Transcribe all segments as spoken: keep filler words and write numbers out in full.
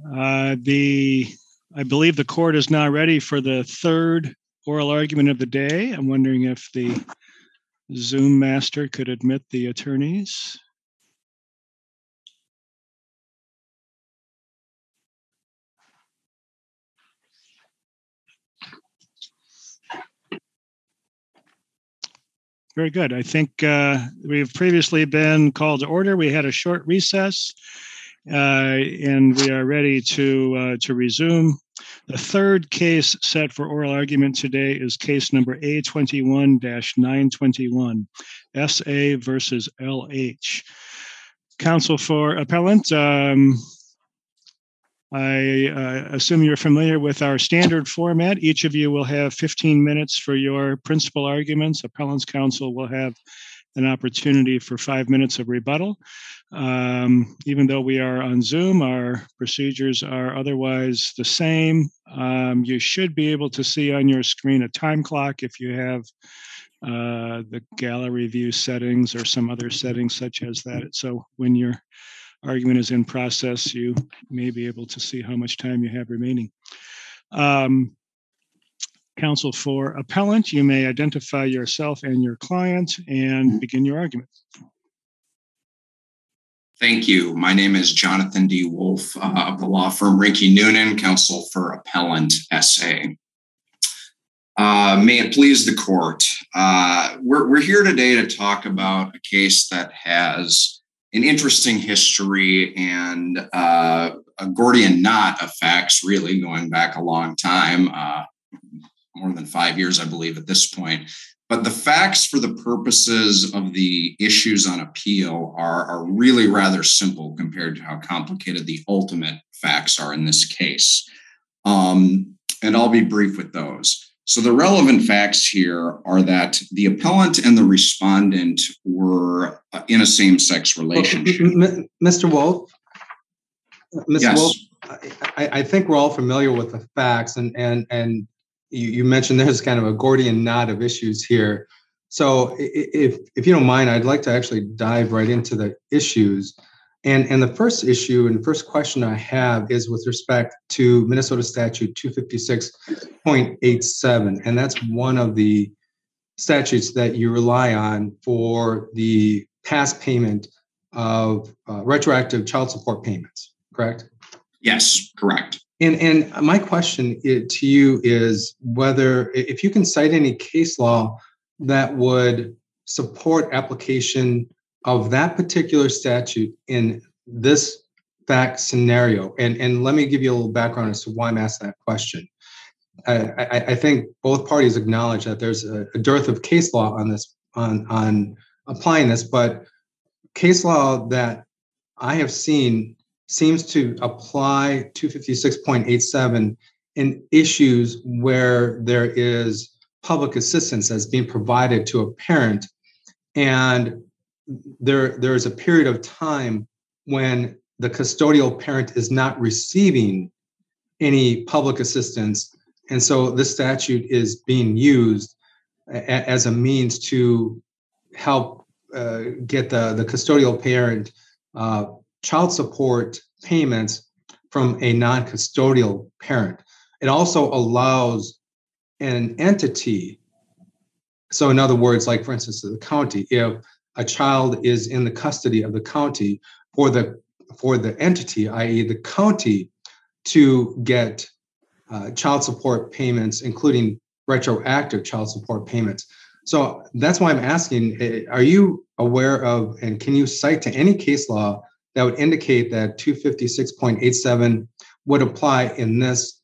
Uh, the, I believe the court is now ready for the third oral argument of the day. I'm wondering if the Zoom master could admit the attorneys. Very good. I think uh, we've previously been called to order. We had a short recess, uh, and we are ready to uh, to resume. The third case set for oral argument today is case number A twenty-one dash nine twenty-one, S A versus L H. Counsel for appellant, um, I uh, assume you're familiar with our standard format. Each of you will have fifteen minutes for your principal arguments. Appellant's counsel will have an opportunity for five minutes of rebuttal. Um, even though we are on Zoom, our procedures are otherwise the same. Um, you should be able to see on your screen a time clock if you have uh, the gallery view settings or some other settings such as that. So when you're argument is in process, you may be able to see how much time you have remaining. Um, counsel for appellant, you may identify yourself and your client and begin your argument. Thank you. My name is Jonathan D. Wolf uh, of the law firm Rinke Noonan, counsel for appellant S A. Uh, may it please the court. Uh, we're, we're here today to talk about a case that has an interesting history and uh, a Gordian knot of facts, really going back a long time, uh, more than five years, I believe, at this point. But the facts for the purposes of the issues on appeal are, are really rather simple compared to how complicated the ultimate facts are in this case. Um, and I'll be brief with those. So the relevant facts here are that the appellant and the respondent were in a same-sex relationship. Mister Wolf, Mister Yes. Wolf, I, I think we're all familiar with the facts, and and and you, you mentioned there's kind of a Gordian knot of issues here. So if if you don't mind, I'd like to actually dive right into the issues. And, and the first issue and first question I have is with respect to Minnesota Statute two fifty-six point eight seven. And that's one of the statutes that you rely on for the past payment of uh, retroactive child support payments, correct? Yes, correct. And, and my question to you is whether, if you can cite any case law that would support application of that particular statute in this fact scenario. And, and let me give you a little background as to why I'm asking that question. I, I, I think both parties acknowledge that there's a, a dearth of case law on this, on, on applying this, but case law that I have seen seems to apply two fifty-six point eight seven in issues where there is public assistance that's being provided to a parent, and there there is a period of time when the custodial parent is not receiving any public assistance, and so this statute is being used a, as a means to help uh, get the the custodial parent uh, child support payments from a non-custodial parent. It also allows an entity, so in other words, like for instance, the county, if a child is in the custody of the county, for the for the entity, that is the county, to get uh, child support payments, including retroactive child support payments. So that's why I'm asking, are you aware of, and can you cite to any case law that would indicate that two fifty-six point eight seven would apply in this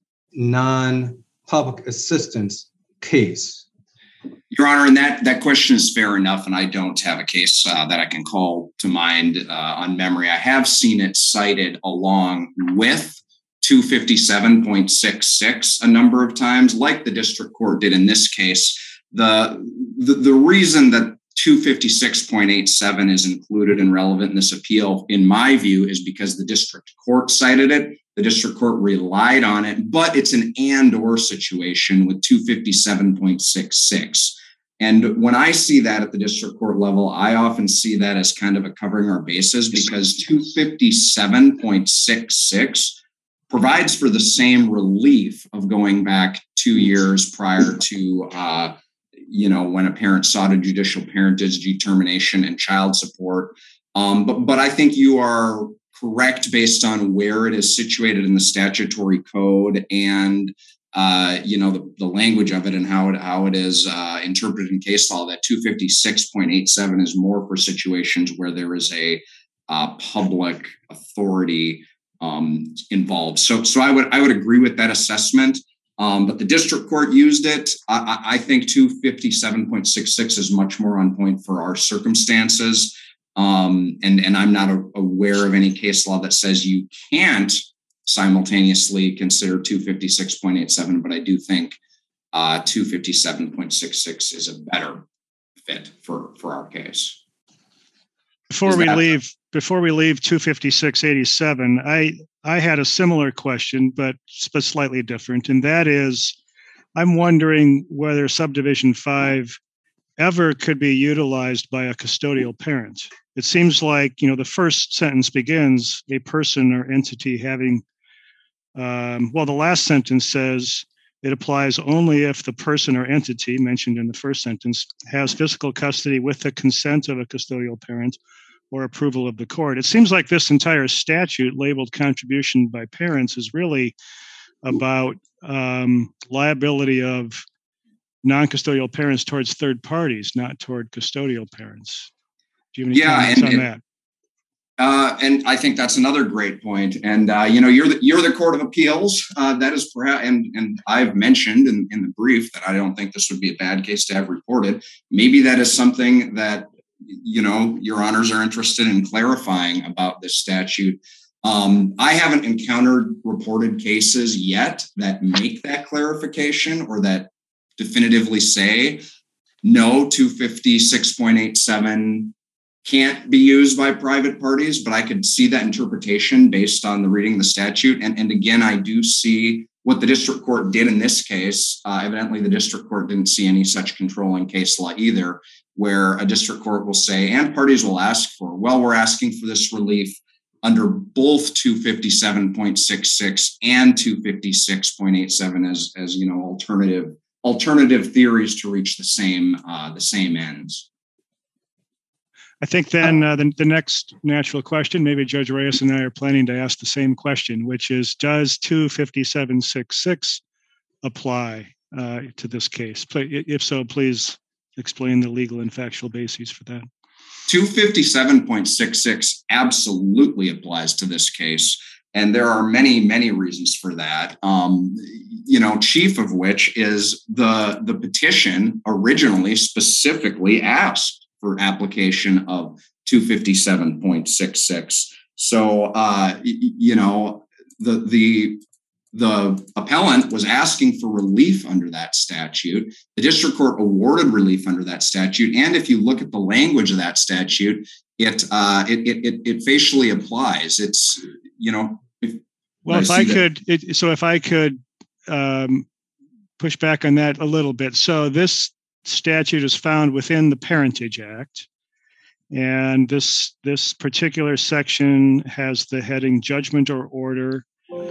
non-public assistance case? Your Honor, and that, that question is fair enough, and I don't have a case uh, that I can call to mind uh, on memory. I have seen it cited along with two fifty-seven point six six a number of times, like the district court did in this case. The, the, the reason that two fifty-six point eight seven is included and relevant in this appeal, in my view, is because the district court cited it. The district court relied on it, but it's an and/or situation with two fifty-seven point six six. And when I see that at the district court level, I often see that as kind of a covering our bases, because two fifty-seven point six six provides for the same relief of going back two years prior to, uh, you know, when a parent sought a judicial parentage determination and child support. Um, but, but I think you are correct based on where it is situated in the statutory code and, uh, you know, the, the language of it and how it, how it is uh, interpreted in case law, that two fifty-six point eight seven is more for situations where there is a uh, public authority um, involved. So, so I would, I would agree with that assessment. Um, but the district court used it. I, I think two fifty-seven point six six is much more on point for our circumstances. Um, and, and I'm not a, aware of any case law that says you can't simultaneously consider two fifty-six point eight seven, but I do think uh, two fifty-seven point six six is a better fit for, for our case. Before is we that- leave, before we leave two fifty-six eighty-seven, I I had a similar question, but but slightly different, and that is, I'm wondering whether subdivision five ever could be utilized by a custodial parent. It seems like, you know, the first sentence begins a person or entity having, um, well, the last sentence says it applies only if the person or entity mentioned in the first sentence has physical custody with the consent of a custodial parent or approval of the court. It seems like this entire statute labeled contribution by parents is really about um, liability of non-custodial parents towards third parties, not toward custodial parents. Do you have any Yeah, comments and, on and, that? Uh, and I think that's another great point. And uh, you know, you're the you're the Court of Appeals. Uh, that is perhaps, and and I've mentioned in, in the brief that I don't think this would be a bad case to have reported. Maybe that is something that, you know, your honors are interested in clarifying about this statute. Um, I haven't encountered reported cases yet that make that clarification or that definitively say no, two fifty-six point eight seven can't be used by private parties, but I could see that interpretation based on the reading of the statute. And, and again, I do see what the district court did in this case. Uh, evidently, the district court didn't see any such controlling case law either, where a district court will say, and parties will ask for, well, we're asking for this relief under both two fifty-seven point six six and two fifty-six point eight seven as, as you know, alternative alternative theories to reach the same uh, the same ends. I think then uh, the, the next natural question, maybe Judge Reyes and I are planning to ask the same question, which is, does two fifty-seven point six six apply uh, to this case? If so, please explain the legal and factual bases for that. two fifty-seven point six six absolutely applies to this case. And there are many, many reasons for that. Um, you know, chief of which is the, the petition originally specifically asked for application of two fifty-seven point six six. So, uh, you know, the, the, the appellant was asking for relief under that statute. The district court awarded relief under that statute. And if you look at the language of that statute, it, uh, it, it, it facially applies. It's, you know, if, well, if I, I could, it, so if I could um, push back on that a little bit. So this statute is found within the Parentage Act, and this this particular section has the heading judgment or order.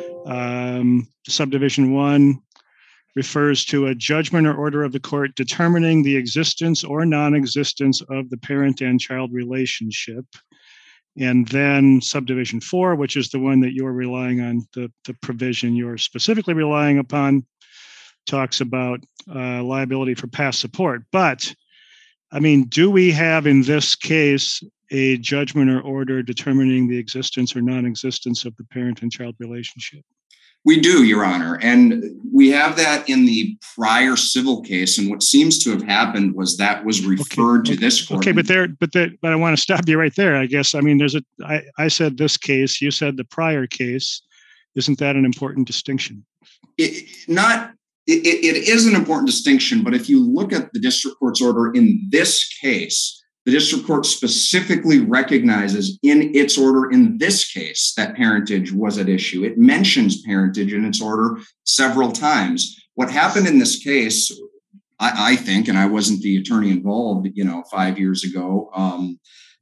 Um, subdivision one refers to a judgment or order of the court determining the existence or non-existence of the parent and child relationship. And then subdivision four, which is the one that you're relying on, the, the provision you're specifically relying upon, talks about uh, liability for past support. But, I mean, do we have in this case a judgment or order determining the existence or non-existence of the parent and child relationship? We do, Your Honor. And we have that in the prior civil case. And what seems to have happened was that was referred okay, to this court. Okay, but there, but there, but I want to stop you right there. I guess, I mean, there's a, I, I said this case, you said the prior case. Isn't that an important distinction? It, not, it, it is an important distinction, but if you look at the district court's order in this case, the district court specifically recognizes in its order in this case that parentage was at issue. It mentions parentage in its order several times. What happened in this case, I, I think, and I wasn't the attorney involved, you know, five years ago, um,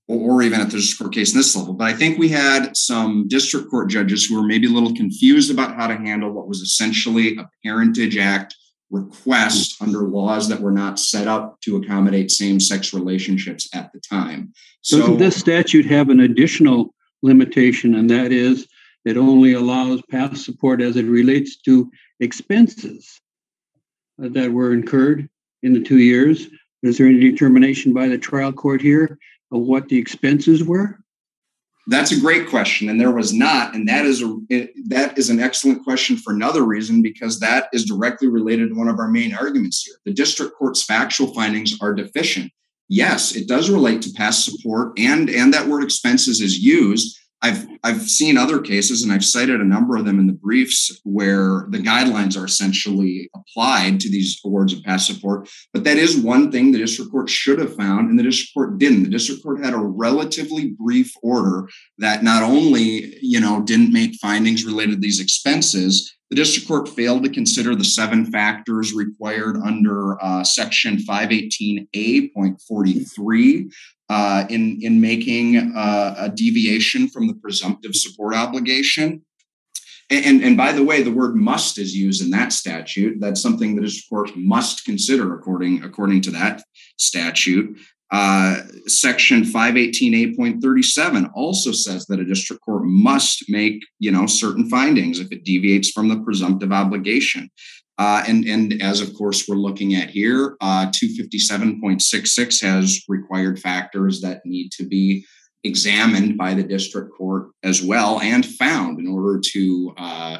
or even at the district court case in this level. But I think we had some district court judges who were maybe a little confused about how to handle what was essentially a Parentage Act request under laws that were not set up to accommodate same-sex relationships at the time. So doesn't this statute have an additional limitation, and that is it only allows past support as it relates to expenses that were incurred in the two years? Is there any determination by the trial court here of what the expenses were? That's a great question, and there was not, and that is a it, that is an excellent question for another reason, because that is directly related to one of our main arguments here. The district court's factual findings are deficient. Yes, it does relate to past support, and and that word expenses is used. I've I've seen other cases, and I've cited a number of them in the briefs, where the guidelines are essentially applied to these awards of past support. But that is one thing the district court should have found, and the district court didn't. The district court had a relatively brief order that not only, you know, didn't make findings related to these expenses, the district court failed to consider the seven factors required under uh, Section five eighteen A point forty-three. Uh, in, in making uh, a deviation from the presumptive support obligation. And, and, and by the way, the word must is used in that statute. That's something the district court must consider according, according to that statute. Uh, Section five eighteen A point thirty-seven also says that a district court must make, you know, certain findings if it deviates from the presumptive obligation. Uh, and, and as, of course, we're looking at here, uh, two fifty-seven point sixty-six has required factors that need to be examined by the district court as well and found in order to uh,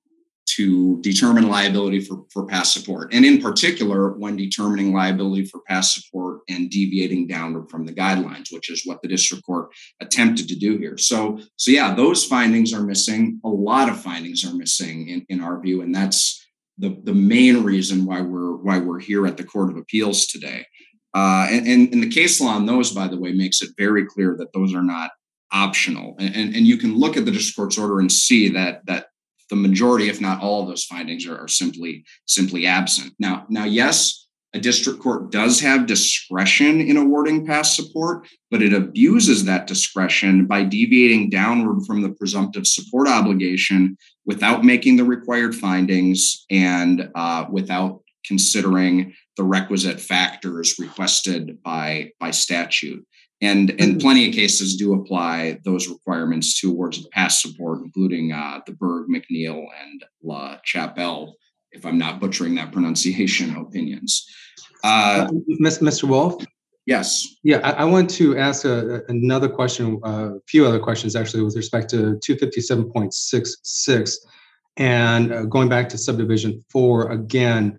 to determine liability for, for past support. And in particular, when determining liability for past support and deviating downward from the guidelines, which is what the district court attempted to do here. So, so yeah, those findings are missing. A lot of findings are missing in, in our view, and that's The, the main reason why we're why we're here at the Court of Appeals today. Uh, and, and, and the case law on those, by the way, makes it very clear that those are not optional. And, and, and you can look at the district court's order and see that that the majority, if not all of those findings are, are simply simply absent. Now, now, yes, a district court does have discretion in awarding past support, but it abuses that discretion by deviating downward from the presumptive support obligation without making the required findings and uh, without considering the requisite factors requested by, by statute. And, and plenty of cases do apply those requirements to awards of past support, including uh, the Berg, McNeil, and La Chapelle, if I'm not butchering that pronunciation, opinions. Uh, Mister Wolf? Yes. Yeah, I, I want to ask a, another question, uh, a few other questions actually, with respect to two fifty-seven point sixty-six and uh, going back to subdivision four again.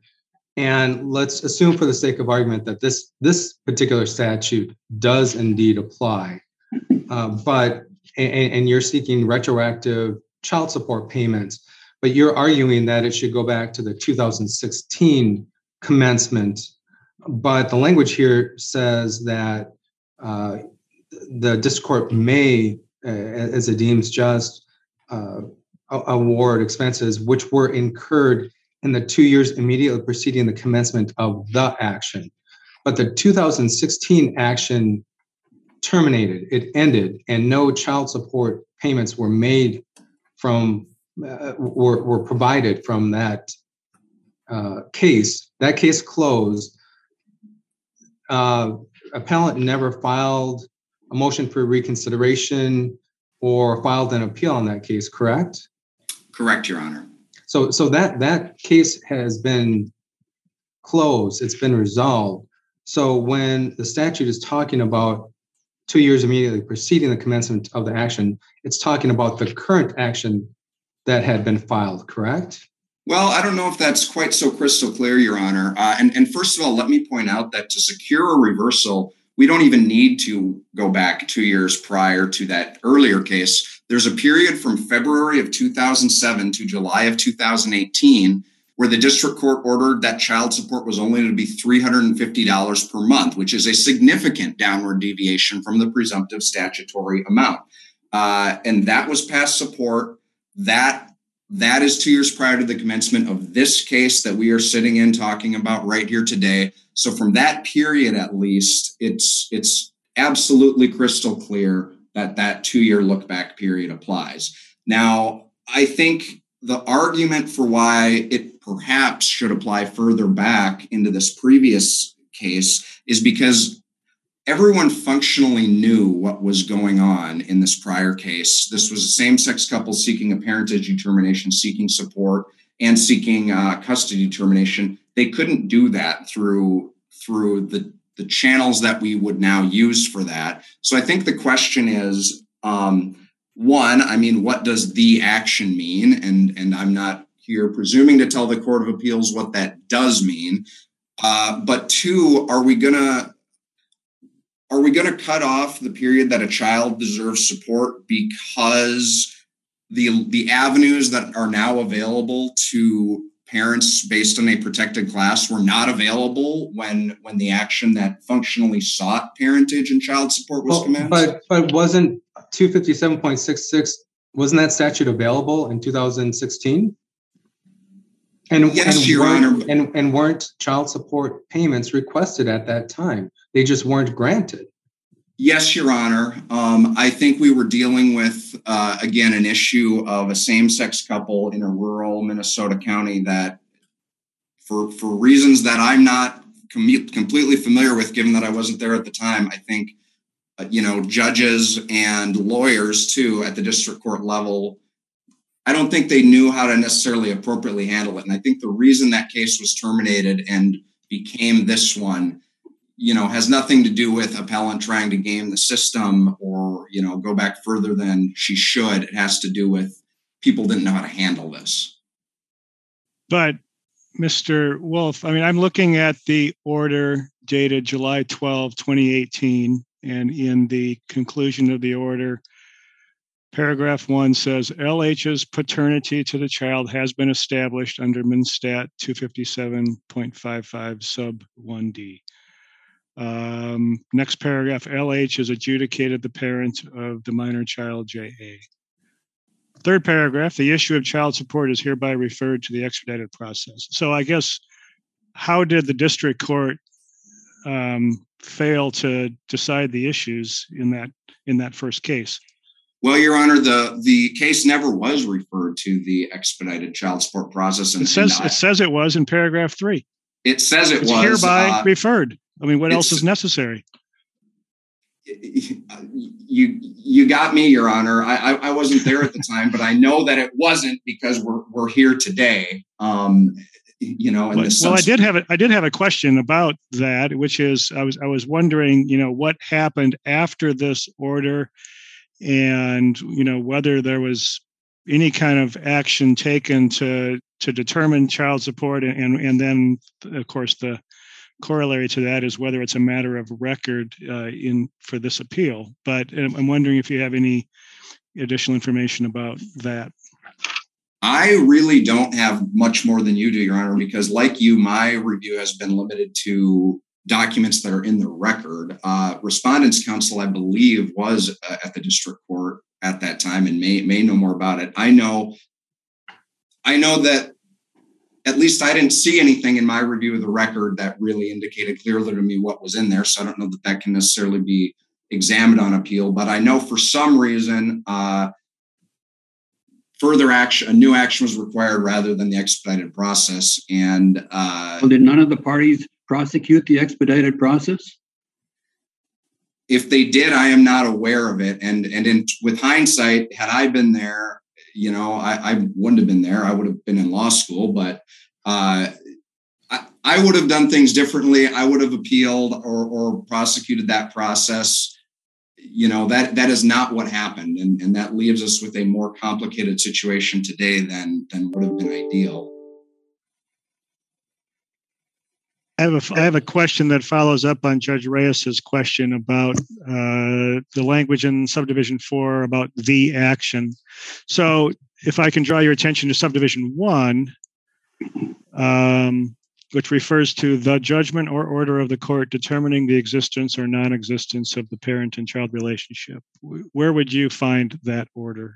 And let's assume for the sake of argument that this, this particular statute does indeed apply, uh, but and, and you're seeking retroactive child support payments, but you're arguing that it should go back to the two thousand sixteen commencement. But the language here says that uh, the district court may, uh, as it deems just, uh, award expenses which were incurred in the two years immediately preceding the commencement of the action. But the two thousand sixteen action terminated, it ended, and no child support payments were made from, uh, were, were provided from that uh, case. That case closed. Uh, appellant never filed a motion for reconsideration or filed an appeal on that case, correct? Correct, Your Honor. So, so that that case has been closed. It's been resolved. So when the statute is talking about two years immediately preceding the commencement of the action, it's talking about the current action that had been filed, correct? Well, I don't know if that's quite so crystal clear, Your Honor. Uh, and, and first of all, let me point out that to secure a reversal, we don't even need to go back two years prior to that earlier case. There's a period from February of two thousand seven to July of two thousand eighteen where the district court ordered that child support was only to be three hundred fifty dollars per month, which is a significant downward deviation from the presumptive statutory amount. Uh, and that was past support. That That is two years prior to the commencement of this case that we are sitting in talking about right here today. So from that period, at least, it's it's absolutely crystal clear that that two-year look-back period applies. Now, I think the argument for why it perhaps should apply further back into this previous case is because everyone functionally knew what was going on in this prior case. This was a same-sex couple seeking a parentage determination, seeking support, and seeking uh, custody determination. They couldn't do that through, through the, the channels that we would now use for that. So I think the question is, um, one, I mean, what does the action mean? And, and I'm not here presuming to tell the Court of Appeals what that does mean. Uh, but two, are we going to Are we going to cut off the period that a child deserves support because the, the avenues that are now available to parents based on a protected class were not available when, when the action that functionally sought parentage and child support was well, commenced? But, but wasn't two fifty-seven point six six, wasn't that statute available in two thousand sixteen? And, yes, and Your Honor. And, and weren't child support payments requested at that time? They just weren't granted. Yes, Your Honor. Um, I think we were dealing with, uh, again, an issue of a same-sex couple in a rural Minnesota county that, for, for reasons that I'm not com- completely familiar with, given that I wasn't there at the time, I think, uh, you know, judges and lawyers, too, at the district court level, I don't think they knew how to necessarily appropriately handle it. And I think the reason that case was terminated and became this one, you know, has nothing to do with appellant trying to game the system or, you know, go back further than she should. It has to do with people didn't know how to handle this. But Mister Wolf, I mean, I'm looking at the order dated July twelfth, twenty eighteen, and in the conclusion of the order, paragraph one says, L H's paternity to the child has been established under MnStat two fifty-seven point five five sub one D. Um, next paragraph, L H has adjudicated the parent of the minor child, J A. Third paragraph, the issue of child support is hereby referred to the expedited process. So I guess, how did the district court um, fail to decide the issues in that in that first case? Well, Your Honor, the, the case never was referred to the expedited child support process. And it says and I, it says it was in paragraph three. It says it it's was hereby uh, referred. I mean, what else is necessary? You you got me, Your Honor. I, I I wasn't there at the time, but I know that it wasn't because we're we're here today. Um, you know, in well, this well I did have a, I did have a question about that, which is I was I was wondering, you know, what happened after this order, and you know whether there was any kind of action taken to to determine child support, and and, and then of course the corollary to that is whether it's a matter of record uh, in for this appeal. But I'm wondering if you have any additional information about that. I really don't have much more than you do, Your Honor, because like you, my review has been limited to documents that are in the record. Uh, Respondents Counsel, I believe, was uh, at the district court at that time and may may know more about it. I know, I know that at least I didn't see anything in my review of the record that really indicated clearly to me what was in there. So I don't know that that can necessarily be examined on appeal, but I know for some reason, uh, further action, a new action was required rather than the expedited process. And uh, well, did none of the parties prosecute the expedited process? If they did, I am not aware of it. And and in, with hindsight, had I been there, you know, I, I wouldn't have been there. I would have been in law school, but uh, I, I would have done things differently. I would have appealed or, or prosecuted that process. You know, that that is not what happened. And, and that leaves us with a more complicated situation today than, than would have been ideal. I have a, I have a question that follows up on Judge Reyes's question about uh, the language in subdivision four about the action. So if I can draw your attention to subdivision one, um, which refers to the judgment or order of the court determining the existence or non-existence of the parent and child relationship. Where would you find that order?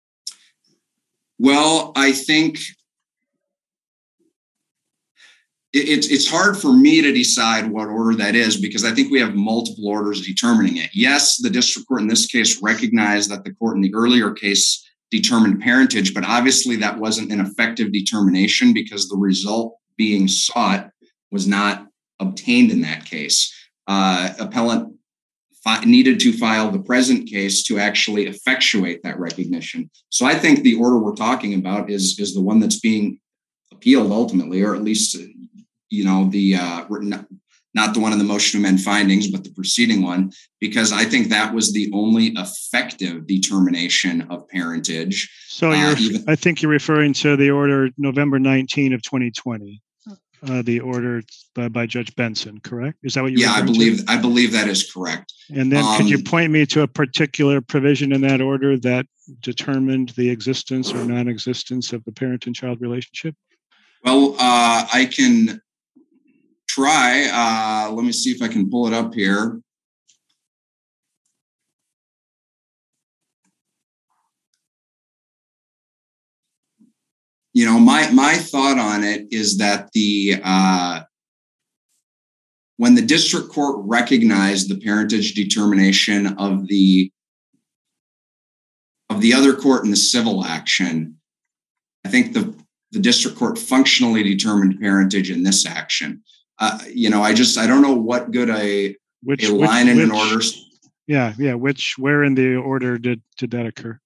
Well, I think it's it's hard for me to decide what order that is because I think we have multiple orders determining it. Yes, the district court in this case recognized that the court in the earlier case determined parentage, but obviously that wasn't an effective determination because the result being sought was not obtained in that case. Uh, appellant fi- needed to file the present case to actually effectuate that recognition. So I think the order we're talking about is, is the one that's being appealed ultimately, or at least, you know, the uh, not, not the one in the motion to amend findings, but the preceding one, because I think that was the only effective determination of parentage. So you're, uh, even, I think you're referring to the order November nineteenth of twenty twenty, uh, the order by, by Judge Benson, correct? Is that what you're yeah, I referring believe, to? I believe that is correct. And then um, could you point me to a particular provision in that order that determined the existence or non-existence of the parent and child relationship? Well, uh, I can try. Uh, let me see if I can pull it up here. You know, my my thought on it is that the uh, when the district court recognized the parentage determination of the of the other court in the civil action, I think the the district court functionally determined parentage in this action. Uh, you know, I just, I don't know what good a, which, a line which, in an which, order. Yeah, yeah. Which, where in the order did, did that occur?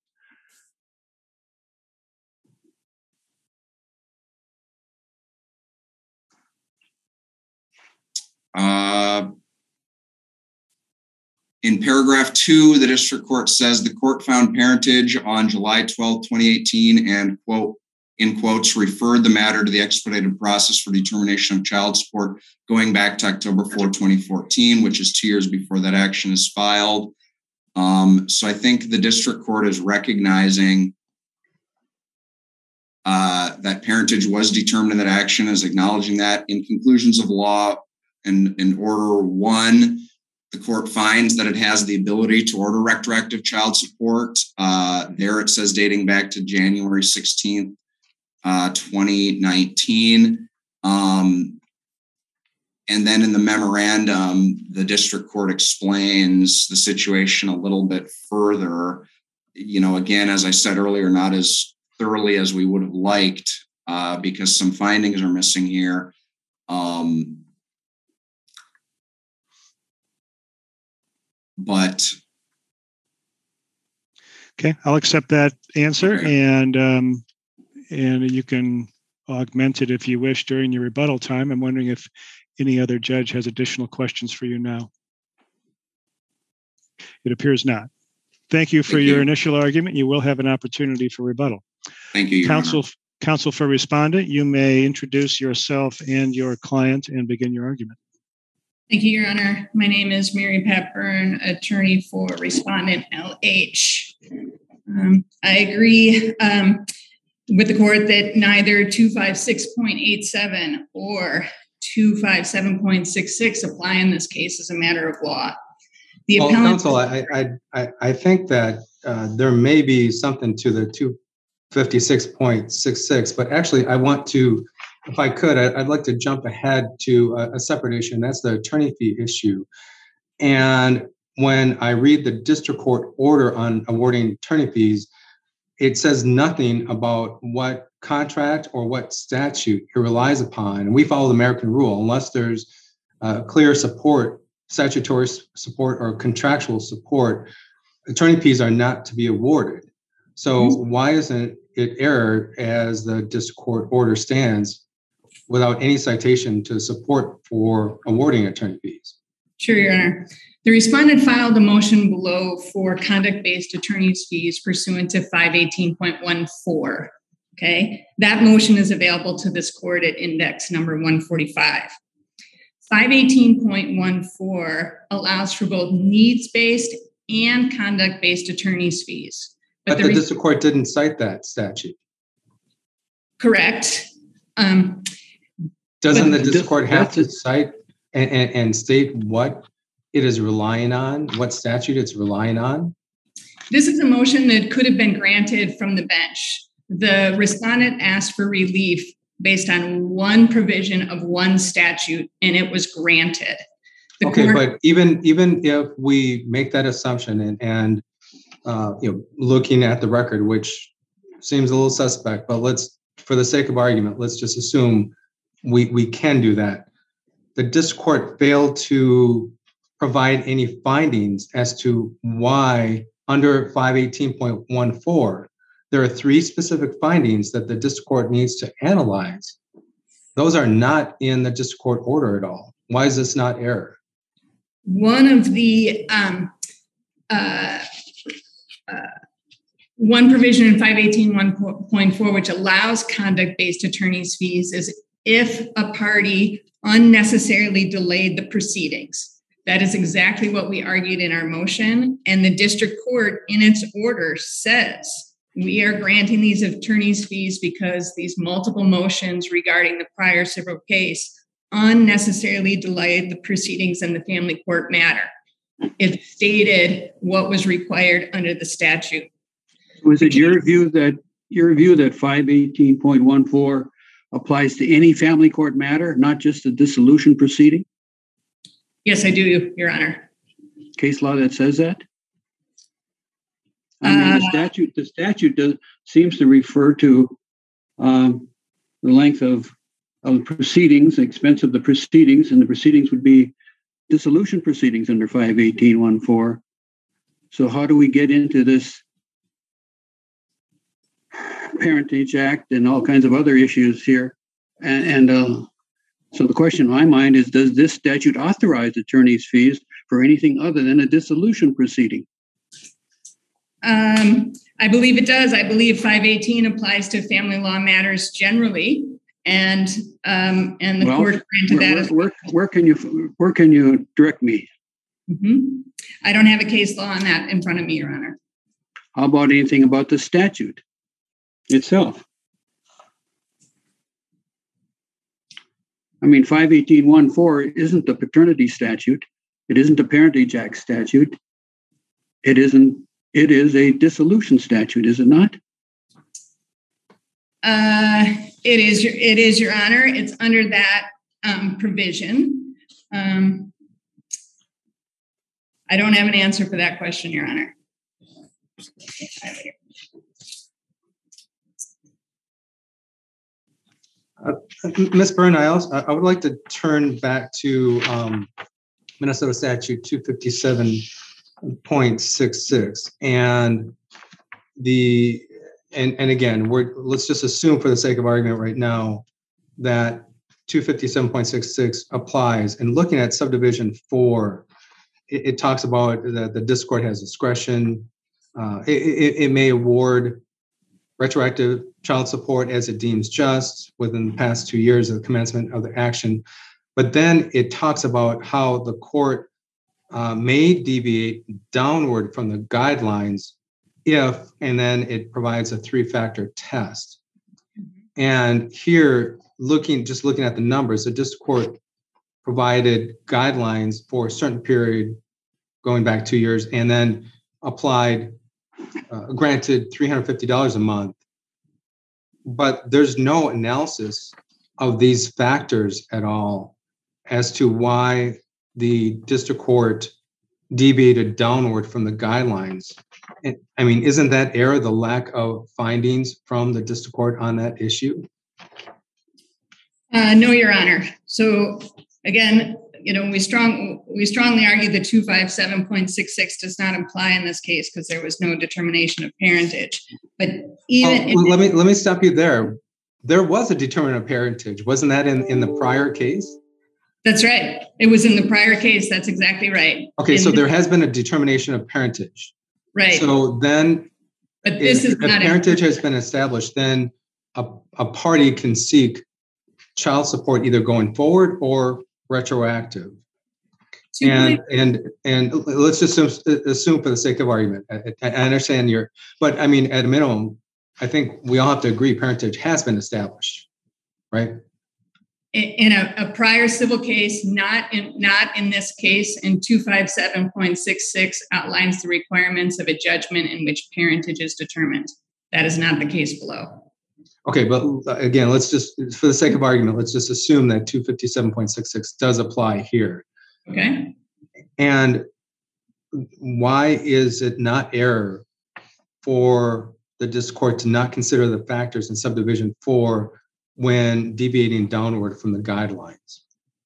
Uh, in paragraph two, the district court says the court found parentage on July twelfth, twenty eighteen, and quote, in quotes, referred the matter to the expedited process for determination of child support going back to October fourth, twenty fourteen, which is two years before that action is filed. Um, so I think the district court is recognizing uh, that parentage was determined in that action, is acknowledging that. In conclusions of law, in, in order one, the court finds that it has the ability to order retroactive child support. Uh, there it says dating back to January sixteenth, Uh, twenty nineteen. Um, and then in the memorandum, the district court explains the situation a little bit further. You know, again, as I said earlier, not as thoroughly as we would have liked uh, because some findings are missing here. Um, but. Okay, I'll accept that answer. Okay. And um, And you can augment it if you wish during your rebuttal time. I'm wondering if any other judge has additional questions for you now. It appears not. Thank you for Thank your you. initial argument. You will have an opportunity for rebuttal. Thank you, Your Counsel, Honor. Counsel for respondent, you may introduce yourself and your client and begin your argument. Thank you, Your Honor. My name is Mary Pat Byrne, attorney for respondent L H. Um, I agree um, with the court that neither two fifty-six point eight seven or two fifty-seven point six six apply in this case as a matter of law. The well, appellant- counsel, I, I, I think that uh, there may be something to the two fifty-six point six six, but actually I want to, if I could, I'd like to jump ahead to a, a separate issue, and that's the attorney fee issue. And when I read the district court order on awarding attorney fees, it says nothing about what contract or what statute it relies upon. And we follow the American rule. Unless there's uh, clear support, statutory support or contractual support, attorney fees are not to be awarded. So mm-hmm. why isn't it error as the district court order stands without any citation to support for awarding attorney fees? Sure, Your Honor. The respondent filed a motion below for conduct-based attorney's fees pursuant to five eighteen point one four. Okay, that motion is available to this court at index number one forty-five. five eighteen point one four allows for both needs-based and conduct-based attorney's fees. But, but the, the district court didn't cite that statute. Correct. Um, Doesn't the district court have to cite and, and, and state what it is relying on, what statute it's relying on? This is a motion that could have been granted from the bench. The respondent asked for relief based on one provision of one statute, and it was granted. The okay, court- but even even if we make that assumption and and uh, you know, looking at the record, which seems a little suspect, but let's, for the sake of argument, let's just assume we we can do that. The district court failed to provide any findings as to why under five eighteen point one four, there are three specific findings that the district court needs to analyze. Those are not in the district court order at all. Why is this not error? One of the um, uh, uh, one provision in five eighteen point one point four, which allows conduct-based attorney's fees, is if a party unnecessarily delayed the proceedings. That is exactly what we argued in our motion. And the district court, in its order, says we are granting these attorney's fees because these multiple motions regarding the prior civil case unnecessarily delayed the proceedings in the family court matter. It stated what was required under the statute. Was it your view that your view that five eighteen point one four applies to any family court matter, not just a dissolution proceeding? Yes, I do, Your Honor. Case law that says that? I mean, Uh, the statute, the statute does, seems to refer to um, the length of, of proceedings, the expense of the proceedings, and the proceedings would be dissolution proceedings under five eighteen point one four. So how do we get into this Parentage Act and all kinds of other issues here? And, and uh, so the question in my mind is, does this statute authorize attorney's fees for anything other than a dissolution proceeding? Um, I believe it does. I believe five eighteen applies to family law matters generally, and um, and the Well, court granted where, that as where, where, where can you where can you direct me? Mm-hmm. I don't have a case law on that in front of me, Your Honor. How about anything about the statute itself? I mean, five eighteen point one four isn't the paternity statute. It isn't the Parentage Act statute. It isn't. It is a dissolution statute, is it not? Uh, it is. Your, it is, Your Honor. It's under that um, provision. Um, I don't have an answer for that question, Your Honor. Uh, Miz Byrne, I also I would like to turn back to um, Minnesota Statute two fifty-seven point six six, and the and and again, we're let's just assume for the sake of argument right now that two fifty-seven point six six applies. And looking at subdivision four, it, it talks about that the district court has discretion. Uh, it, it, it may award retroactive child support as it deems just within the past two years of the commencement of the action. But then it talks about how the court uh, may deviate downward from the guidelines if, and then it provides a three-factor test. And here, looking, just looking at the numbers, the district court provided guidelines for a certain period going back two years and then applied Uh, granted three hundred fifty dollars a month, but there's no analysis of these factors at all as to why the district court deviated downward from the guidelines. And, I mean, isn't that error the lack of findings from the district court on that issue? Uh, no, Your Honor. So again, you know, we strong we strongly argue that two fifty-seven point six six does not apply in this case because there was no determination of parentage. But even oh, let me let me stop you there. There was a determination of parentage, wasn't that in, in the prior case? That's right. It was in the prior case. That's exactly right. Okay, in so the, there has been a determination of parentage. Right. So then, but this if, is not if parentage has been established, then a, a party can seek child support either going forward or retroactive. And and and let's just assume, assume for the sake of argument. I, I understand your, but I mean, at a minimum, I think we all have to agree parentage has been established, right? In a, a prior civil case, not in not in this case, and two fifty-seven point six six outlines the requirements of a judgment in which parentage is determined. That is not the case below. Okay, but again, let's just, for the sake of argument, let's just assume that two fifty-seven point six six does apply here. Okay. And why is it not error for the district court to not consider the factors in subdivision four when deviating downward from the guidelines?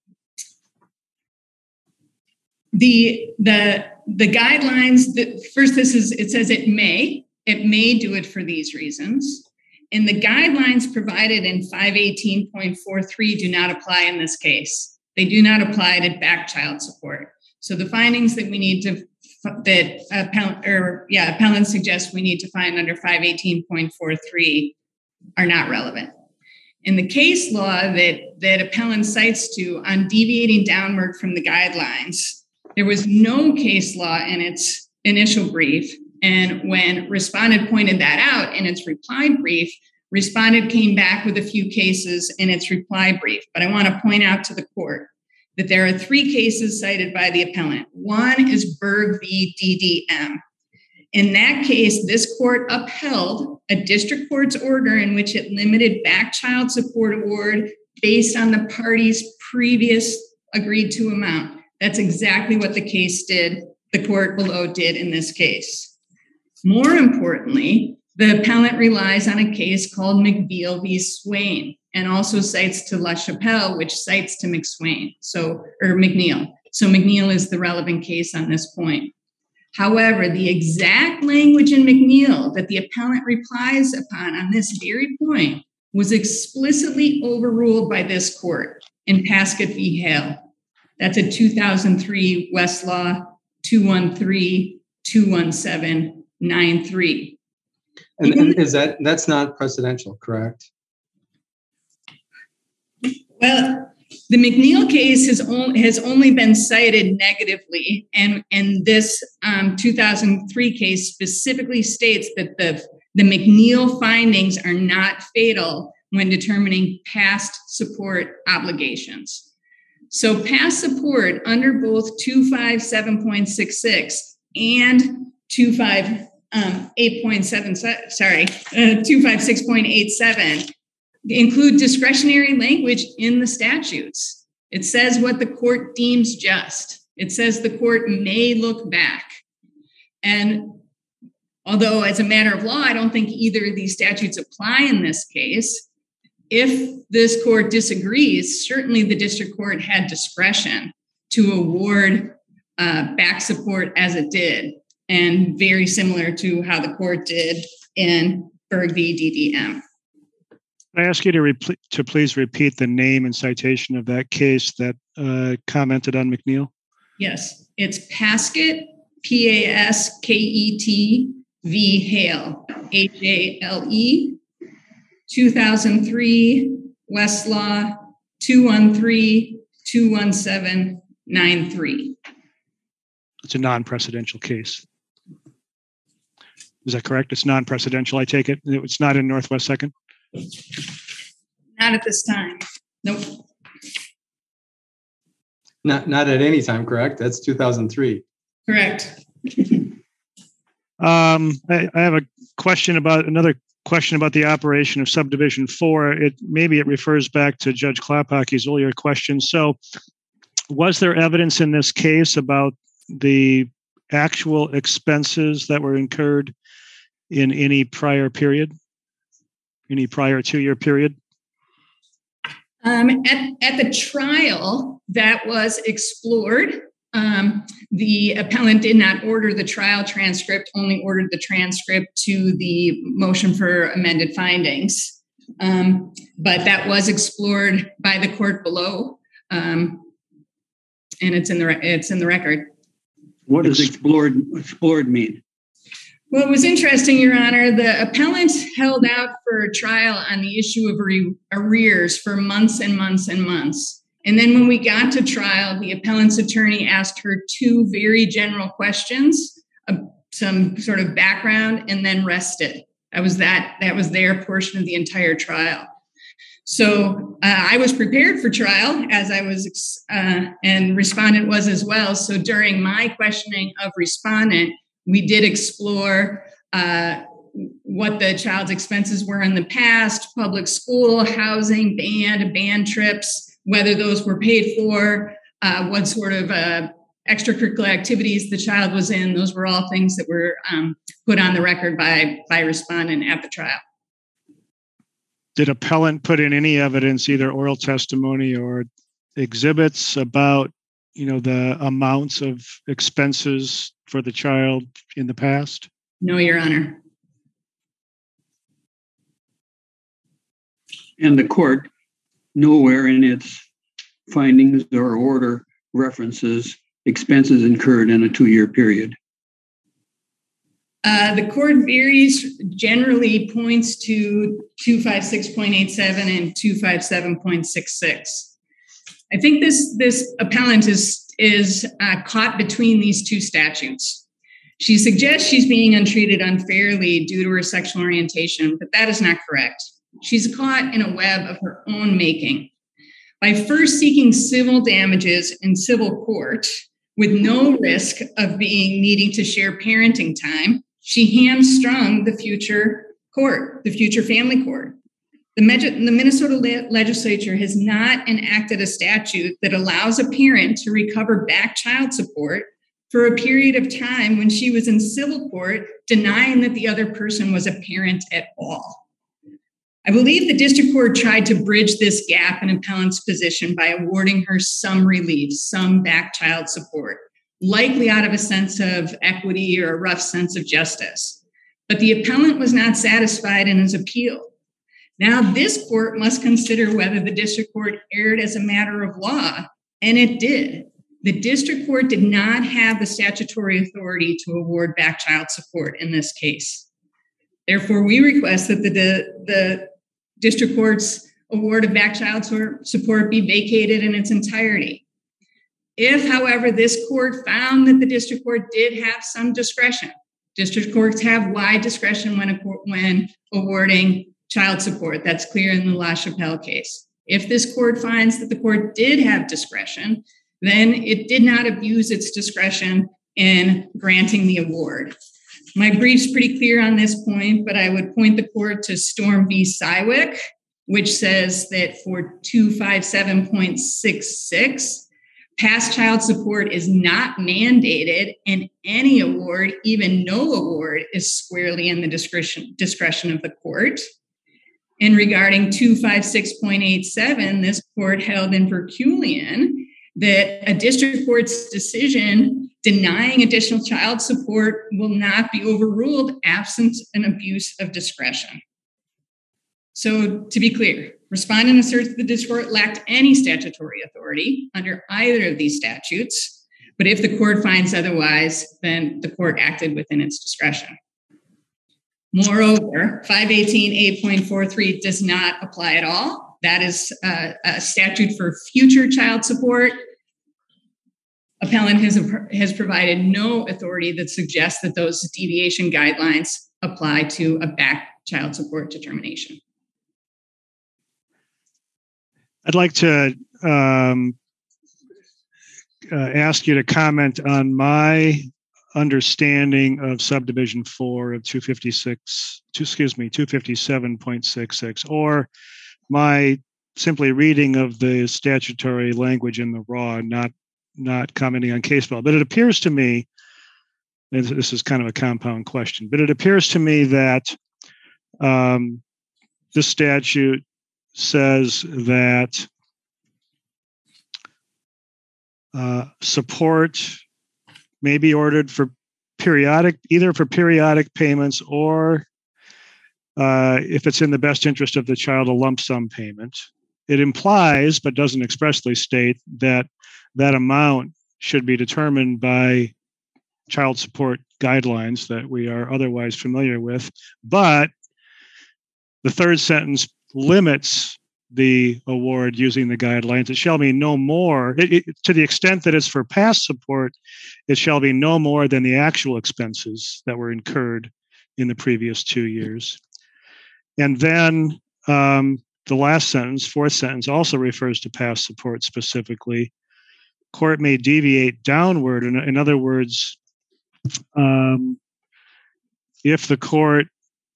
The the the guidelines, the, first, this is, it says it may, it may do it for these reasons. And the guidelines provided in five eighteen point four three do not apply in this case. They do not apply to back child support. So the findings that we need to, that appellant, or yeah, appellant suggests we need to find under five eighteen point four three are not relevant. In the case law that, that appellant cites to on deviating downward from the guidelines, there was no case law in its initial brief. And when respondent pointed that out in its reply brief, respondent came back with a few cases in its reply brief. But I want to point out to the court that there are three cases cited by the appellant. One is Berg v. D D M. In that case, this court upheld a district court's order in which it limited back child support award based on the party's previous agreed to amount. That's exactly what the case did, the court below did in this case. More importantly, the appellant relies on a case called McBeal v. Swain and also cites to LaChapelle, which cites to McSwain, so, or McNeil. So McNeil is the relevant case on this point. However, the exact language in McNeil that the appellant replies upon on this very point was explicitly overruled by this court in Paskett v. Hale. That's a two thousand three Westlaw two one three two one seven nine three. And, and is that, that's not precedential, correct? Well, the McNeil case has only, has only been cited negatively, and, and this um, two thousand three case specifically states that the, the McNeil findings are not fatal when determining past support obligations. So past support under both two fifty-seven point six six and two fifty-eight point seven, sorry, uh, two fifty-six point eight seven include discretionary language in the statutes. It says what the court deems just. It says the court may look back. And although as a matter of law, I don't think either of these statutes apply in this case, if this court disagrees, certainly the district court had discretion to award uh, back support as it did, and very similar to how the court did in Berg v. D D M. I ask you to, re- to please repeat the name and citation of that case that uh, commented on McNeil. Yes, it's Paskett, P A S K E T, v. Hale, H A L E, two thousand three, Westlaw, two one three two one seven nine three. It's a non-precedential case. Is that correct? It's non-precedential, I take it? It's not in Northwest Second? Not at this time. Nope. Not not at any time, correct? That's two thousand three. Correct. um, I, I have a question about another question about the operation of subdivision four. It maybe it refers back to Judge Klapacki's earlier question. So, was there evidence in this case about the actual expenses that were incurred in any prior period, any prior two-year period? Um, at, at the trial, that was explored. Um, the appellant did not order the trial transcript, only ordered the transcript to the motion for amended findings. Um, but that was explored by the court below, um, and it's in the it's in the record. What does explored explored mean? Well, it was interesting, Your Honor. The appellant held out for trial on the issue of re- arrears for months and months and months. And then when we got to trial, the appellant's attorney asked her two very general questions, uh, some sort of background, and then rested. That was that. That was their portion of the entire trial. So uh, I was prepared for trial, as I was, uh, and respondent was as well. So during my questioning of respondent, we did explore uh, what the child's expenses were in the past, public school, housing, band, band trips, whether those were paid for, uh, what sort of uh, extracurricular activities the child was in. Those were all things that were um, put on the record by, by respondent at the trial. Did appellant put in any evidence, either oral testimony or exhibits, about, you know, the amounts of expenses for the child in the past? No, Your Honor. And the court nowhere in its findings or order references expenses incurred in a two-year period. Uh, the court varies, generally points to two fifty-six point eight seven and two fifty-seven point six six. I think this, this appellant is, is uh, caught between these two statutes. She suggests she's being untreated unfairly due to her sexual orientation, but that is not correct. She's caught in a web of her own making. By first seeking civil damages in civil court with no risk of being needing to share parenting time, she hamstrung the future court, the future family court. The, the Minnesota le- legislature has not enacted a statute that allows a parent to recover back child support for a period of time when she was in civil court denying that the other person was a parent at all. I believe the district court tried to bridge this gap in appellant's position by awarding her some relief, some back child support, likely out of a sense of equity or a rough sense of justice. But the appellant was not satisfied in his appeal. Now this court must consider whether the district court erred as a matter of law, and it did. The district court did not have the statutory authority to award back child support in this case. Therefore, we request that the, the, the district court's award of back child support be vacated in its entirety. If, however, this court found that the district court did have some discretion, district courts have wide discretion when, when awarding child support. That's clear in the La Chapelle case. If this court finds that the court did have discretion, then it did not abuse its discretion in granting the award. My brief's pretty clear on this point, but I would point the court to Storm v. Sywick, which says that for two fifty-seven point six six, past child support is not mandated, and any award, even no award, is squarely in the discretion, discretion of the court. And regarding two fifty-six point eight seven, this court held in Verkulian that a district court's decision denying additional child support will not be overruled absent an abuse of discretion. So to be clear, respondent asserts that the district court lacked any statutory authority under either of these statutes, but if the court finds otherwise, then the court acted within its discretion. Moreover, five eighteen eight point four three does not apply at all. That is a, a statute for future child support. Appellant has, has provided no authority that suggests that those deviation guidelines apply to a back child support determination. I'd like to um, uh, ask you to comment on my understanding of subdivision four of two fifty-six, two, excuse me, two fifty-seven point six six, or my simply reading of the statutory language in the raw, not not commenting on case law. But it appears to me, and this is kind of a compound question, but it appears to me that um, this statute says that uh, support may be ordered for periodic, either for periodic payments or uh, if it's in the best interest of the child, a lump sum payment. It implies, but doesn't expressly state, that that amount should be determined by child support guidelines that we are otherwise familiar with. But the third sentence limits the award using the guidelines. It shall be no more, it, it, to the extent that it's for past support, it shall be no more than the actual expenses that were incurred in the previous two years. And then um, the last sentence, fourth sentence, also refers to past support specifically. Court may deviate downward. In, in other words, um, if the court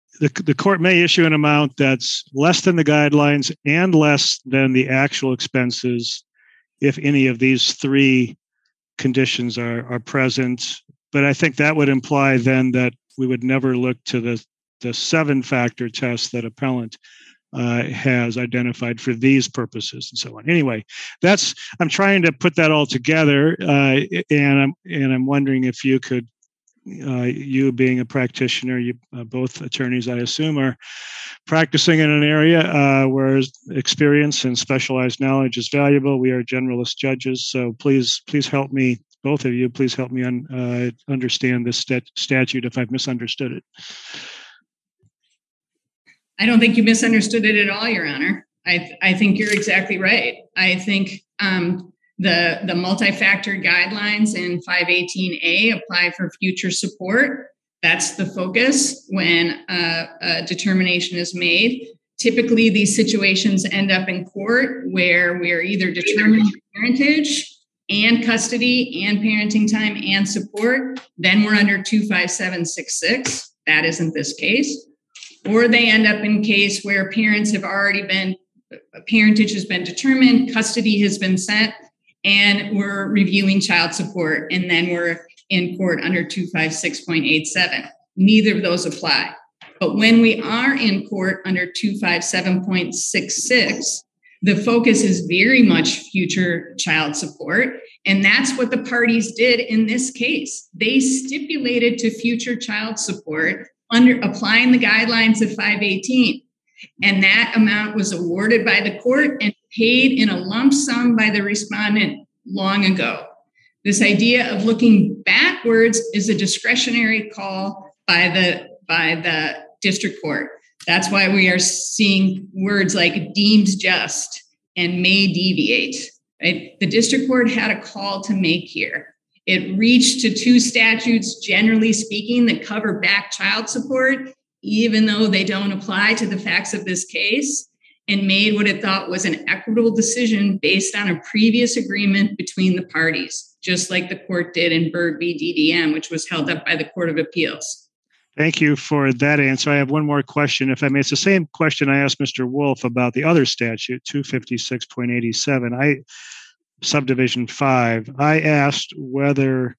the, the court may issue an amount that's less than the guidelines and less than the actual expenses if any of these three conditions are, are present. But I think that would imply then that we would never look to the, the seven factor test that appellant uh, has identified for these purposes and so on. Anyway, that's, I'm trying to put that all together, uh, and I'm, and I'm wondering if you could, uh, you being a practitioner, you uh, both attorneys, I assume, are practicing in an area uh, where experience and specialized knowledge is valuable. We are generalist judges, so please, please help me, both of you, please help me un, uh, understand this stat- statute if I've misunderstood it. I don't think you misunderstood it at all, Your Honor. I, th- I think you're exactly right. I think um, the, the multi-factor guidelines in five eighteen A apply for future support. That's the focus when uh, a determination is made. Typically, these situations end up in court where we are either determining parentage and custody and parenting time and support. Then we're under two five seven six six. That isn't this case. Or they end up in case where parents have already been, parentage has been determined, custody has been set, and we're reviewing child support, and then we're in court under two five six point eight seven. Neither of those apply. But when we are in court under two five seven point six six, the focus is very much future child support. And that's what the parties did in this case. They stipulated to future child support under applying the guidelines of five eighteen. And that amount was awarded by the court and paid in a lump sum by the respondent long ago. This idea of looking backwards is a discretionary call by the, by the district court. That's why we are seeing words like deems just and may deviate. Right? The district court had a call to make here. It reached to two statutes, generally speaking, that cover back child support, even though they don't apply to the facts of this case, and made what it thought was an equitable decision based on a previous agreement between the parties, just like the court did in Byrd v. D D M, which was held up by the Court of Appeals. Thank you for that answer. I have one more question, if I may. It's the same question I asked Mister Wolf about the other statute, two fifty-six point eight seven. I subdivision five. I asked whether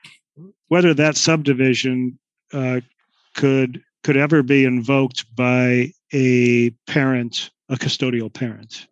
whether that subdivision uh, could could ever be invoked by a parent, a custodial parent.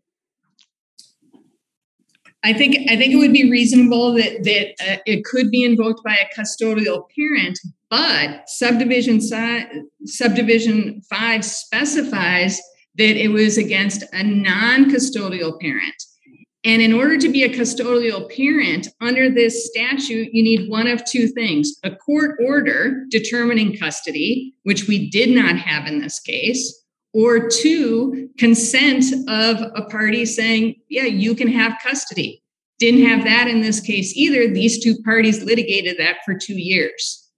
I think I think it would be reasonable that that uh, it could be invoked by a custodial parent, but subdivision si- subdivision five specifies that it was against a non-custodial parent. And in order to be a custodial parent under this statute, you need one of two things: a court order determining custody, which we did not have in this case, or two, consent of a party saying, yeah, you can have custody. Didn't have that in this case either. These two parties litigated that for two years.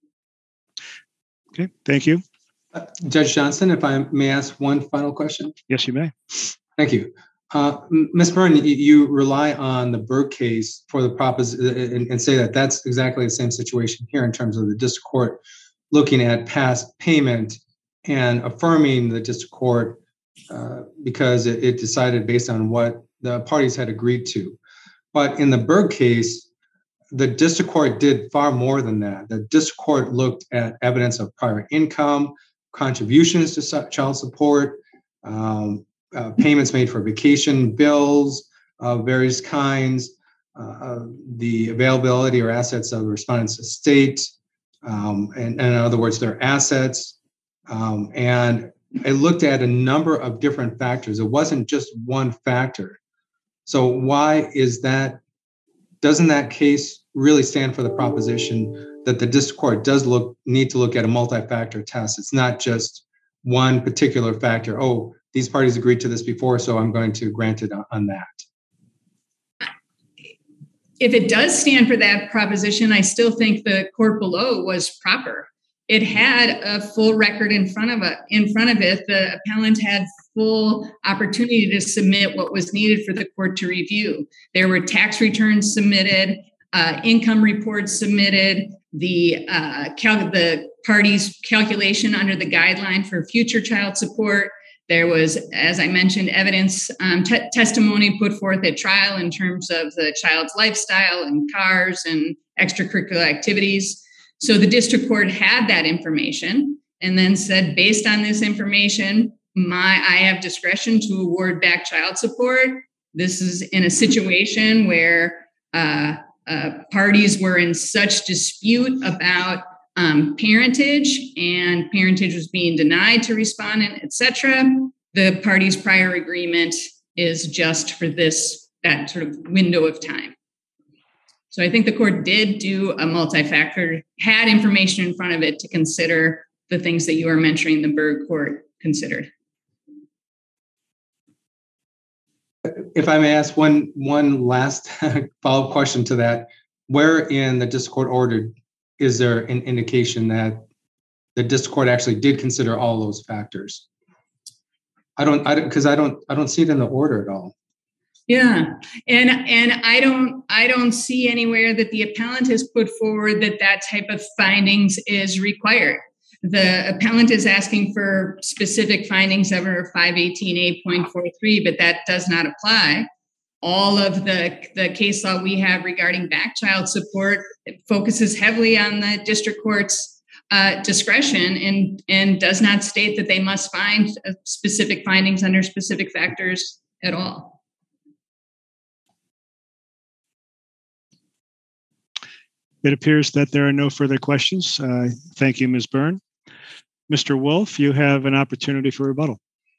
Okay, thank you. Uh, Judge Johnson, if I may ask one final question. Yes, you may. Thank you. Uh, Miz Byrne, you rely on the Byrd case for the proposition and, and say that that's exactly the same situation here in terms of the district court looking at past payment and affirming the district court uh, because it, it decided based on what the parties had agreed to. But in the Byrd case, the district court did far more than that. The district court looked at evidence of prior income, contributions to child support, um, uh, payments made for vacation, bills of various kinds, uh, the availability or assets of the respondent's estate, um, and, and in other words, their assets. Um, and I looked at a number of different factors. It wasn't just one factor. So why is that? Doesn't that case really stand for the proposition that the district court does look need to look at a multi-factor test? It's not just one particular factor. Oh, these parties agreed to this before, so I'm going to grant it on that. If it does stand for that proposition, I still think the court below was proper. It had a full record in front of it. In front of it, the appellant had full opportunity to submit what was needed for the court to review. There were tax returns submitted. uh, income reports submitted, the uh, cal- the parties' calculation under the guideline for future child support. There was, as I mentioned, evidence um, te- testimony put forth at trial in terms of the child's lifestyle and cars and extracurricular activities. So the district court had that information and then said, based on this information, my I have discretion to award back child support. This is in a situation where uh, uh, parties were in such dispute about um, parentage, and parentage was being denied to respondent, et cetera. The parties' prior agreement is just for this, that sort of window of time. So I think the court did do a multi-factor, had information in front of it to consider the things that you are mentioning the Berg court considered. If I may ask one one last follow-up question to that, where in the district court order is there an indication that the district court actually did consider all those factors? I don't, I don't, because I don't, I don't see it in the order at all. Yeah, and and I don't, I don't see anywhere that the appellant has put forward that that type of findings is required. The appellant is asking for specific findings over five eighteen A point four three, but that does not apply. All of the, the case law we have regarding back child support focuses heavily on the district court's uh, discretion and, and does not state that they must find specific findings under specific factors at all. It appears that there are no further questions. Uh, thank you, Miz Byrne. Mister Wolf, you have an opportunity for rebuttal.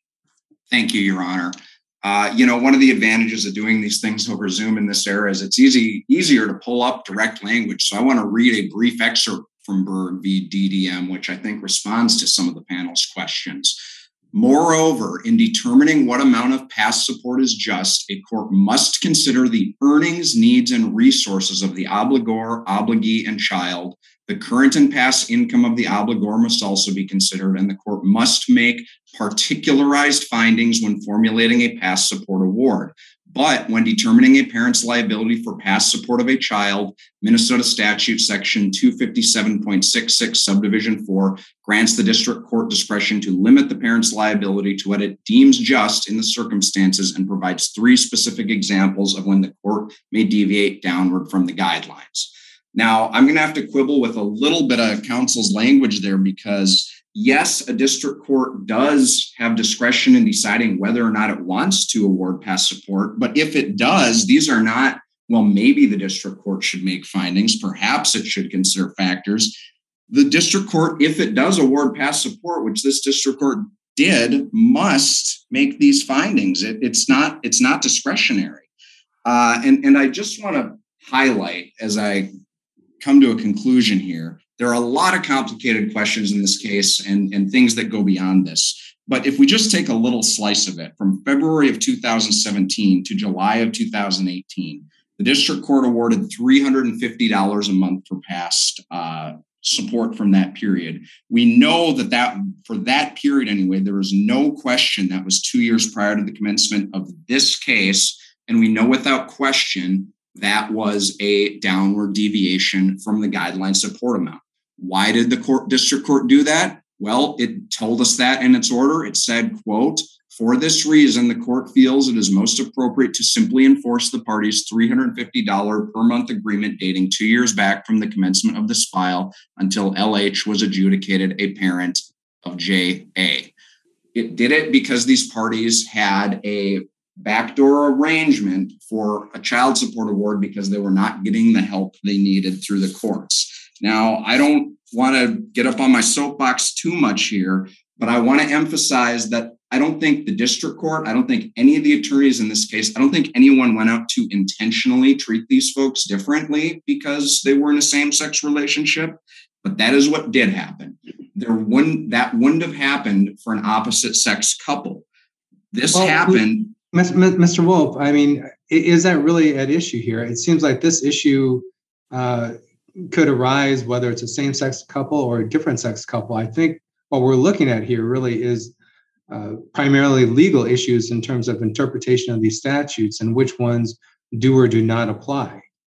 Thank you, Your Honor. Uh, you know, one of the advantages of doing these things over Zoom in this era is it's easy easier to pull up direct language. So I want to read a brief excerpt from Berg v. D D M, which I think responds to some of the panel's questions. Moreover, in determining what amount of past support is just, a court must consider the earnings, needs, and resources of the obligor, obligee, and child. The current and past income of the obligor must also be considered, and the court must make particularized findings when formulating a past support award. But when determining a parent's liability for past support of a child, Minnesota statute section two fifty-seven point six six subdivision four grants the district court discretion to limit the parent's liability to what it deems just in the circumstances and provides three specific examples of when the court may deviate downward from the guidelines. Now, I'm going to have to quibble with a little bit of counsel's language there because, yes, a district court does have discretion in deciding whether or not it wants to award past support. But if it does, these are not, well, maybe the district court should make findings. Perhaps it should consider factors. The district court, if it does award past support, which this district court did, must make these findings. It, it's not, it's not discretionary. Uh, and, and I just want to highlight as I come to a conclusion here. There are a lot of complicated questions in this case and, and things that go beyond this. But if we just take a little slice of it from February of two thousand seventeen to July of two thousand eighteen, the district court awarded three hundred fifty dollars a month for past uh, support from that period. We know that, that for that period anyway, there was no question that was two years prior to the commencement of this case. And we know without question that was a downward deviation from the guideline support amount. Why did the court, district court do that? Well, it told us that in its order. It said, quote, for this reason, the court feels it is most appropriate to simply enforce the parties' three hundred fifty dollars per month agreement dating two years back from the commencement of this file until L H was adjudicated a parent of J A. It did it because these parties had a backdoor arrangement for a child support award because they were not getting the help they needed through the courts. Now, I don't want to get up on my soapbox too much here, but I want to emphasize that I don't think the district court, I don't think any of the attorneys in this case, I don't think anyone went out to intentionally treat these folks differently because they were in a same-sex relationship, but that is what did happen. There wouldn't, that wouldn't have happened for an opposite-sex couple. This well, happened. Mister Wolf, I mean, is that really at issue here? It seems like this issue uh, could arise whether it's a same-sex couple or a different-sex couple. I think what we're looking at here really is uh, primarily legal issues in terms of interpretation of these statutes and which ones do or do not apply.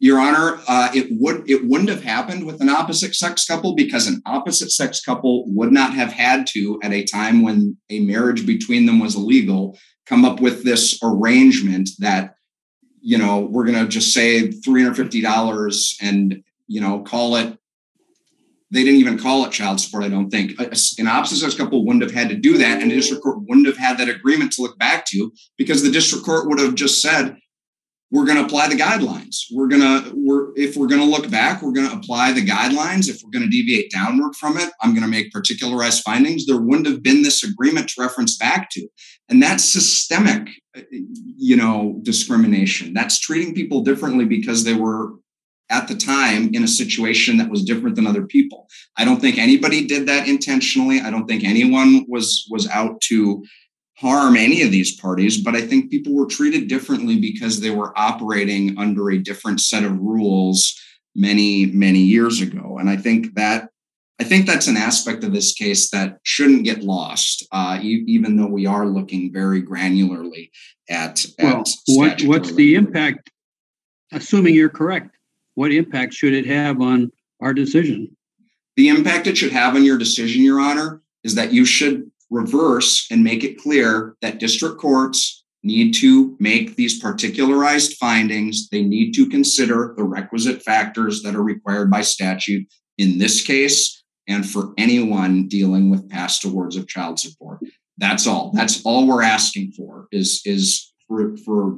Your Honor, uh, it would it wouldn't have happened with an opposite sex couple because an opposite sex couple would not have had to, at a time when a marriage between them was illegal, come up with this arrangement that, you know, we're going to just say three hundred fifty dollars and, you know, call it. They didn't even call it child support, I don't think. An opposite sex couple wouldn't have had to do that, and the district court wouldn't have had that agreement to look back to, because the district court would have just said, we're going to apply the guidelines. We're going to, we're, if we're going to look back, we're going to apply the guidelines. If we're going to deviate downward from it, I'm going to make particularized findings. There wouldn't have been this agreement to reference back to. And that's systemic, you know, discrimination. That's treating people differently because they were at the time in a situation that was different than other people. I don't think anybody did that intentionally. I don't think anyone was, was out to harm any of these parties, but I think people were treated differently because they were operating under a different set of rules many, many years ago. And I think that I think that's an aspect of this case that shouldn't get lost, uh, e- even though we are looking very granularly at. Well, at what, what's the impact? Assuming you're correct, what impact should it have on our decision? The impact it should have on your decision, Your Honor, is that you should reverse and make it clear that district courts need to make these particularized findings. They need to consider the requisite factors that are required by statute in this case and for anyone dealing with past awards of child support. That's all. That's all we're asking for is, is for, for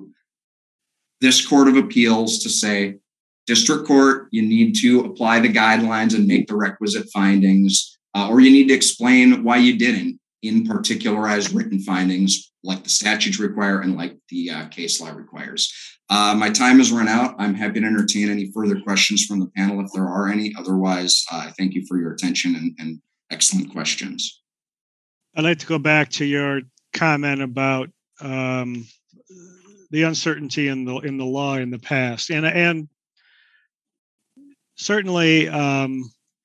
this Court of Appeals to say, district court, you need to apply the guidelines and make the requisite findings, uh, or you need to explain why you didn't in particularized written findings like the statutes require and like the uh, case law requires. Uh, my time has run out. I'm happy to entertain any further questions from the panel if there are any. Otherwise, uh, I thank you for your attention and, and excellent questions. I'd like to go back to your comment about um, the uncertainty in the in the law in the past, and and certainly um,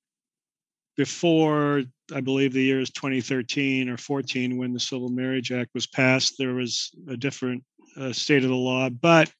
before, I believe the year is twenty thirteen or fourteen when the Civil Marriage Act was passed, there was a different uh, state of the law. But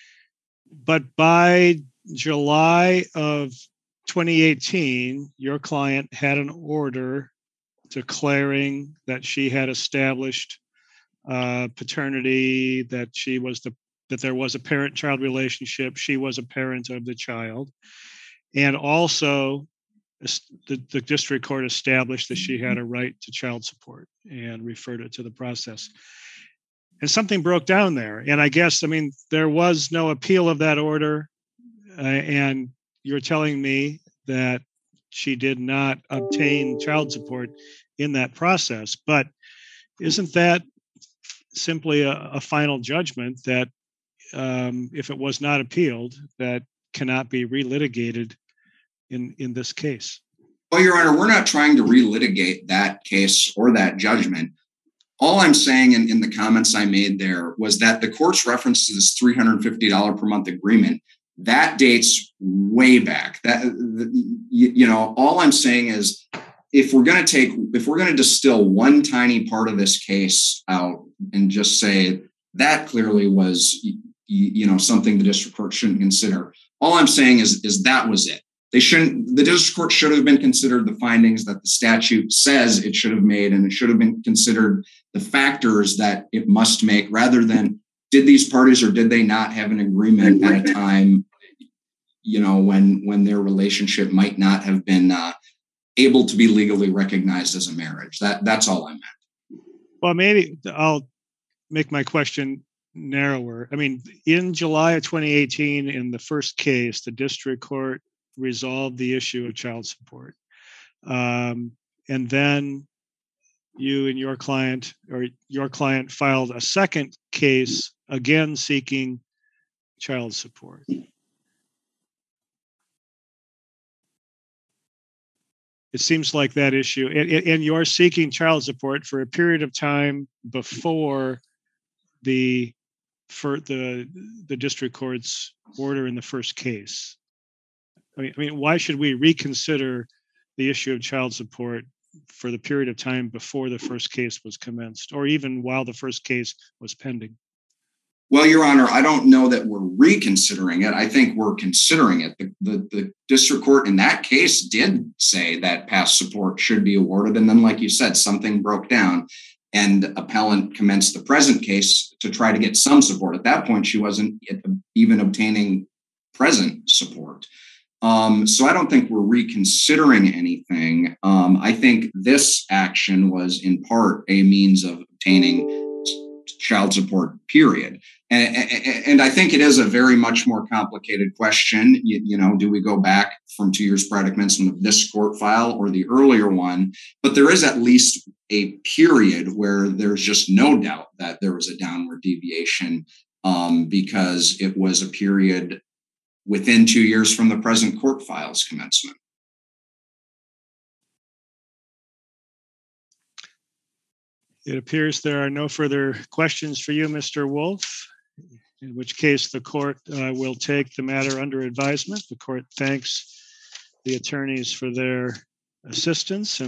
but by July of twenty eighteen, your client had an order declaring that she had established uh, paternity, that she was the that there was a parent-child relationship, she was a parent of the child, and also the, the district court established that she had a right to child support and referred it to the process. And something broke down there. And I guess, I mean, there was no appeal of that order. Uh, and you're telling me that she did not obtain child support in that process. But isn't that simply a, a final judgment that um, if it was not appealed, that cannot be relitigated in, in this case? Well, Your Honor, we're not trying to relitigate that case or that judgment. All I'm saying in, in the comments I made there was that the court's reference to this three hundred fifty dollars per month agreement, that dates way back. That you, you know, all I'm saying is if we're going to take, if we're going to distill one tiny part of this case out and just say that clearly was, you, you know, something the district court shouldn't consider. All I'm saying is, is that was it. They shouldn't, the district court should have been considered the findings that the statute says it should have made, and it should have been considered the factors that it must make rather than did these parties or did they not have an agreement at a time, you know, when, when their relationship might not have been uh, able to be legally recognized as a marriage. That that's all I meant. Well, maybe I'll make my question narrower. I mean, in July of twenty eighteen, in the first case, the district court resolved the issue of child support. Um, and then you and your client or your client filed a second case, again seeking child support. It seems like that issue, and, and you're seeking child support for a period of time before the for the the district court's order in the first case. I mean, I mean, why should we reconsider the issue of child support for the period of time before the first case was commenced, or even while the first case was pending? Well, Your Honor, I don't know that we're reconsidering it. I think we're considering it. The, the, the district court in that case did say that past support should be awarded. And then, like you said, something broke down and appellant commenced the present case to try to get some support. At that point, she wasn't even obtaining present support. Um, so I don't think we're reconsidering anything. Um, I think this action was in part a means of obtaining child support, period. And, and, and I think it is a very much more complicated question. You, you know, do we go back from two years prior to commencement of this court file or the earlier one? But there is at least a period where there's just no doubt that there was a downward deviation um, because it was a period within two years from the present court file's commencement. It appears there are no further questions for you, Mister Wolf, in which case the court uh, will take the matter under advisement. The court thanks the attorneys for their assistance and